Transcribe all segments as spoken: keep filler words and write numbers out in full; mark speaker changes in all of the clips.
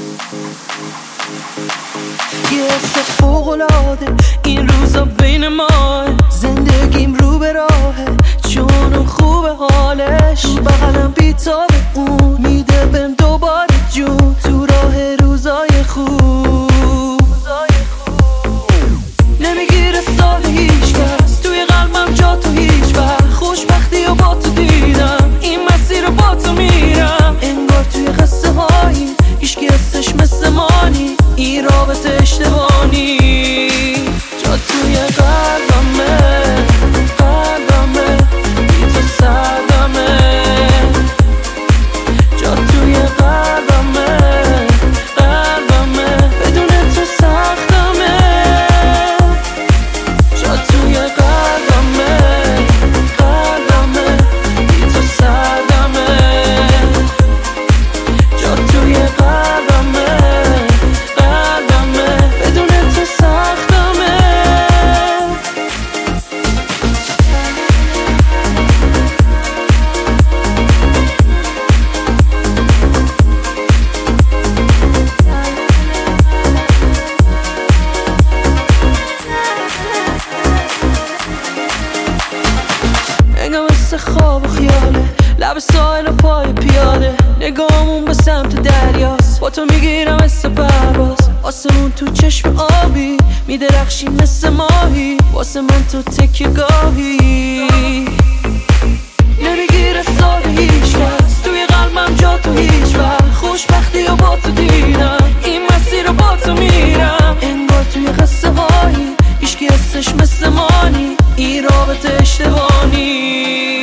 Speaker 1: یه حس فوق‌العاده این روزا بین ما، زندگیم رو به راهه چون اون خوبه حالش، بغلم بیتابه اون میده بهم دوباره جون تو راه روزای خوب. نمیگیره سال هیچ کس توی قلبم جا تو هیچ وقت، خوشبختی و با تو دیدم این مسیر رو با تو میرم، انگار توی قصه هایی هیچکی هستش مثل مانی، این رابطه اشتباهی جا توی قلبمه قلبمه بی تو سردمه، جا توی قلبمه قلبمه بدون تو سختمه، جا توی قلبمه قلبمه بی تو سردمه، جا توی قلبمه قلبمه بدون تو سختمه. انگار مثل خواب و خیاله، لب ساحل و پای پیاده، نگامون به سمت دریاست، با تو میگیرم مثل پرواز، آسمون تو چشم آبی میدرخشی مثل ماهی، واسه من تو تکیه گاهی. نمیگیره سال هیچ کس توی قلبم جا تو هیچ وقت، خوشبختی و با تو دیدم این مسیر رو با تو میرم، انگار توی قصه هایی هیچکی هستش مثل مانی، این رابطه اشتباهی.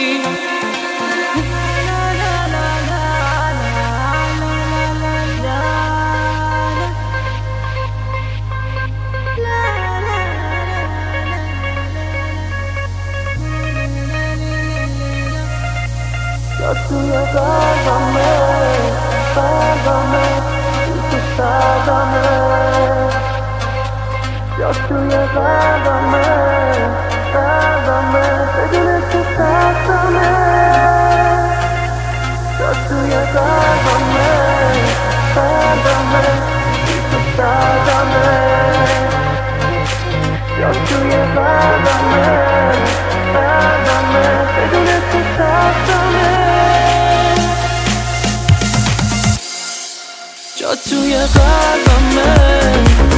Speaker 1: جا توی قلبمه قلبمه بی تو سردمه، جا توی قلبمه قلبمه بدون تو سختمه، جا توی قلبمه قلبمه بی تو سردمه، جا توی قلبمه قلبمه بدون تو سختمه، جا توی قلبمه